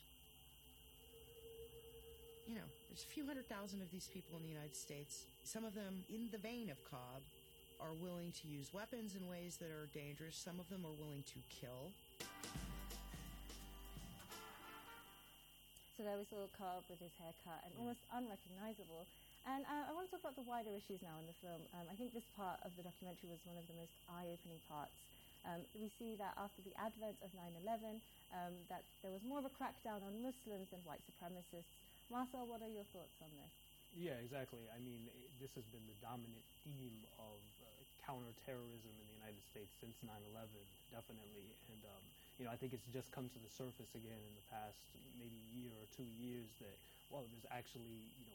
You know, there's a few hundred thousand of these people in the United States. Some of them, in the vein of Cobb, are willing to use weapons in ways that are dangerous. Some of them are willing to kill. So there we saw Cobb with his haircut and almost unrecognizable. And uh, I want to talk about the wider issues now in the film. Um, I think this part of the documentary was one of the most eye-opening parts. Um, we see that after the advent of nine eleven, um, that there was more of a crackdown on Muslims than white supremacists. Marcel, what are your thoughts on this? Yeah, exactly. I mean, it, this has been the dominant theme of uh, counterterrorism in the United States since nine eleven, definitely. And, um, you know, I think it's just come to the surface again in the past maybe year or two years that, well, there's actually, you know,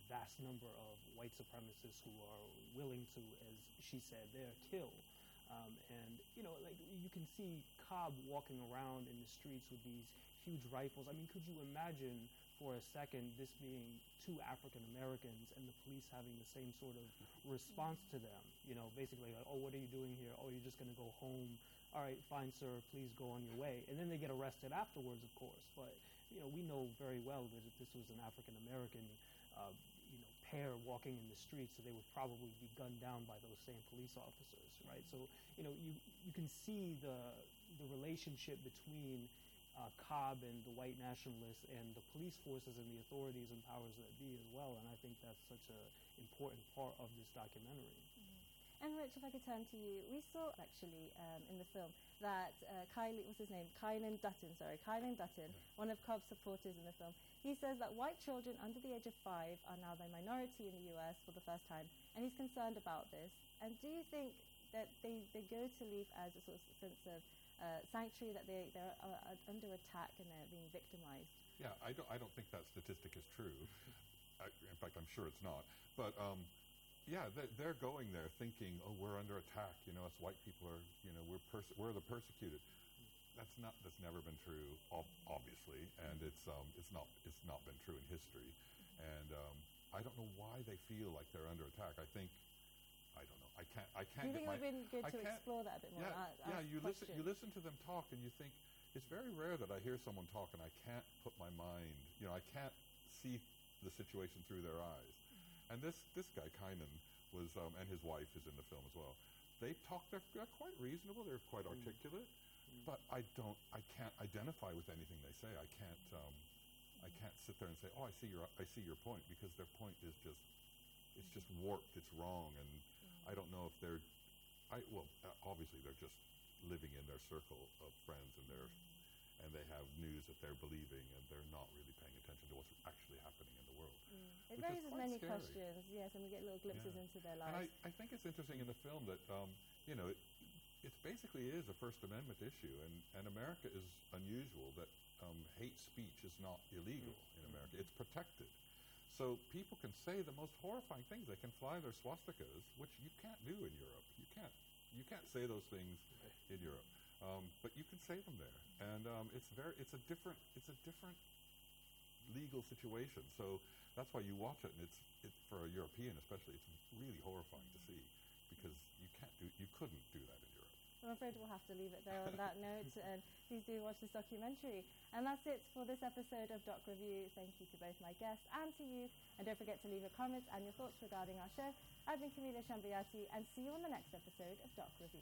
vast number of white supremacists who are willing to, as she said there, kill. Um, and, you know, like you can see Cobb walking around in the streets with these huge rifles. I mean, could you imagine for a second this being two African Americans and the police having the same sort of response to them? You know, basically like, oh, what are you doing here? Oh, you're just going to go home. All right, fine, sir, please go on your way. And then they get arrested afterwards, of course. But, you know, we know very well that if this was an African American, uh, you know, pair walking in the streets, so they would probably be gunned down by those same police officers, right? So, you know, you, you can see the the relationship between uh, Cobb and the white nationalists and the police forces and the authorities and powers that be as well, and I think that's such an important part of this documentary. And Rich, if I could turn to you, we saw actually um, in the film that uh, Kylie, what's his name? Kylan Dutton, sorry, Kylan Dutton, yeah. one of Cobb's supporters in the film. He says that white children under the age of five are now the minority in the U S for the first time, and he's concerned about this. And do you think that they, they go to Leith as a sort of sense of uh, sanctuary, that they, they're uh, under attack and they're being victimized? Yeah, I don't, I don't think that statistic is true. I, in fact, I'm sure it's not. But um, yeah, they're, they're going there thinking, oh, we're under attack. You know, us white people are, you know, we're perse- we're the persecuted. That's not. That's never been true, ob- obviously, and it's um, it's not it's not been true in history. And um, I don't know why they feel like they're under attack. I think I don't know. I can't. I can't. Do you think it would have been good I to explore that a bit more? Yeah, ask, yeah. ask You listen. questions. You listen to them talk, and you think it's very rare that I hear someone talk, and I can't put my mind. You know, I can't see the situation through their eyes. Mm-hmm. And this this guy Kynan was, um, and his wife is in the film as well. They talk. They're, they're quite reasonable. They're quite mm-hmm. articulate. Mm-hmm. But I don't. I can't identify with anything they say. I can't. Um, I can't sit there and say, "Oh, I see your. I see your point," because their point is just. It's just warped. It's wrong, and mm-hmm. I don't know if they're. I well, uh, obviously they're just living in their circle of friends, and they're, mm-hmm. and they have news that they're believing, and they're not really paying attention to what's actually happening in the world. Mm. It raises many scary. questions, yes, and we get little glimpses yeah. into their lives. And I, I think it's interesting in the film that um, you know it, it basically is a First Amendment issue, and, and America is unusual that um, hate speech is not illegal mm-hmm. in America; it's protected. So people can say the most horrifying things. They can fly their swastikas, which you can't do in Europe. You can't. You can't say those things in Europe, um, but you can say them there, and um, it's very. It's a different. It's a different legal situation. So that's why you watch it, and it's it, for a European, especially, it's really horrifying to see because you can't do. You couldn't do that in Europe. I'm afraid we'll have to leave it there on that note, and please do watch this documentary. And that's it for this episode of Doc Review. Thank you to both my guests and to you. And don't forget to leave your comments and your thoughts regarding our show. I've been Camelia Shambayati, and see you on the next episode of Doc Review.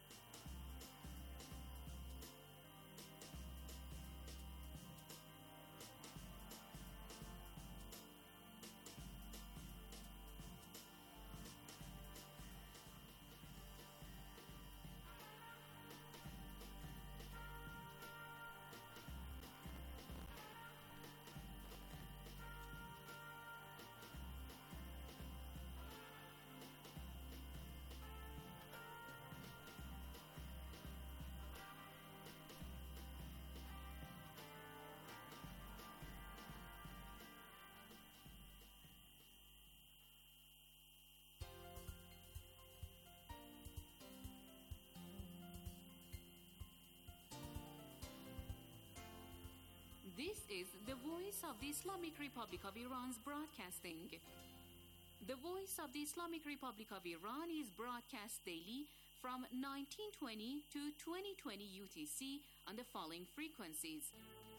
This is the voice of the Islamic Republic of Iran's broadcasting. The voice of the Islamic Republic of Iran is broadcast daily from nineteen twenty to twenty twenty U T C on the following frequencies.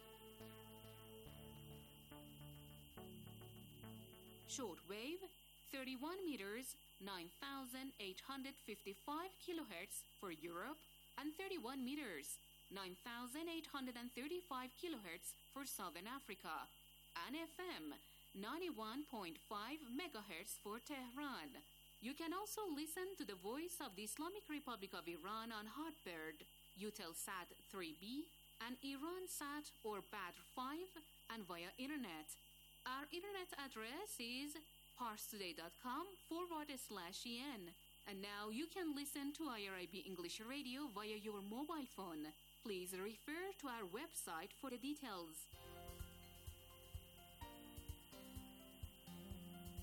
Shortwave, thirty-one meters, nine thousand eight hundred fifty-five kilohertz for Europe, and thirty-one meters, nine thousand eight hundred thirty-five kilohertz for Southern Africa, and F M, ninety-one point five megahertz for Tehran. You can also listen to the voice of the Islamic Republic of Iran on Hotbird, Eutelsat three B, and Iransat or Badr five, and via Internet. Our Internet address is parstoday.com forward slash en. And now you can listen to I R I B English Radio via your mobile phone. Please refer to our website for the details.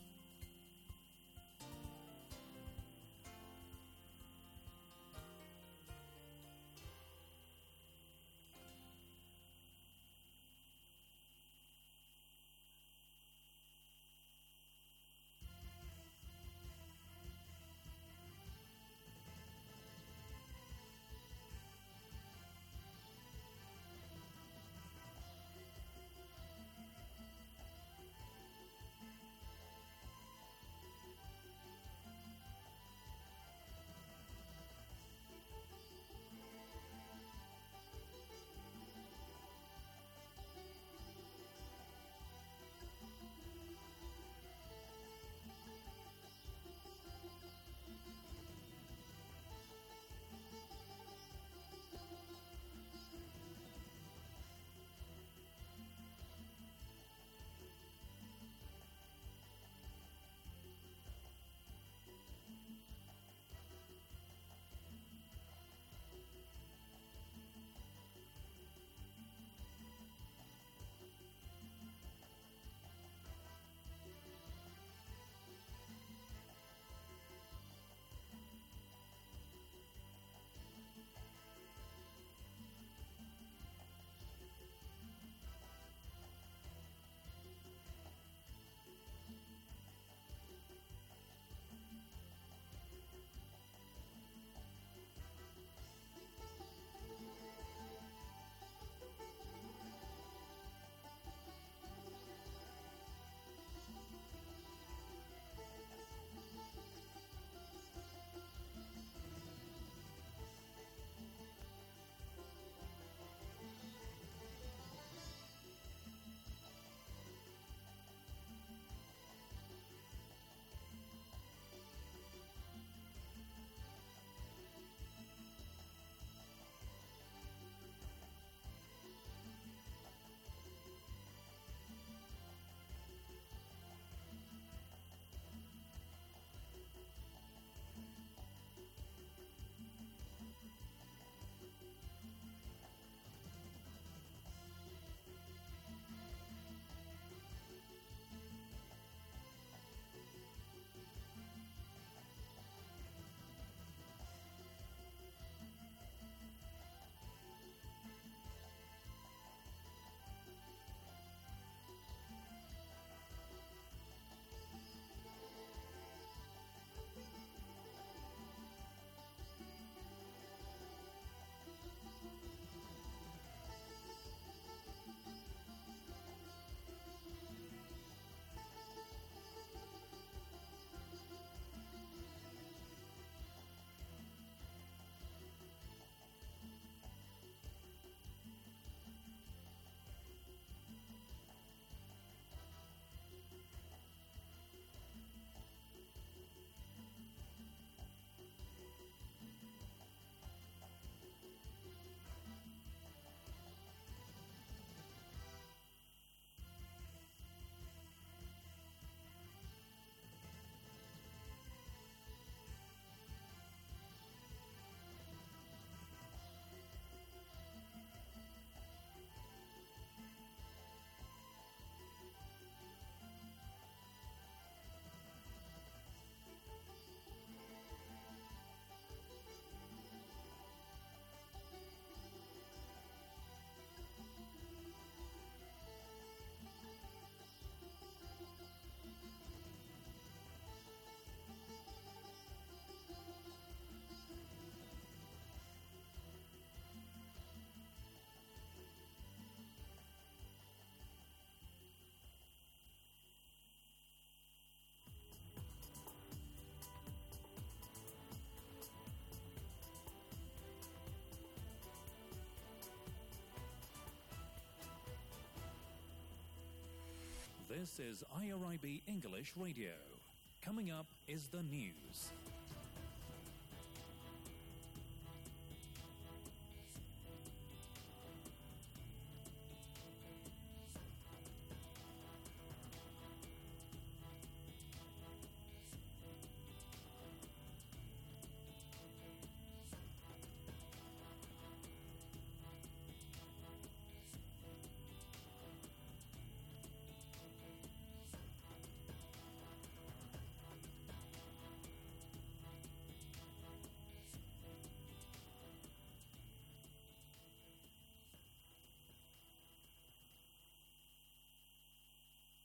This is I R I B English Radio. Coming up is the news.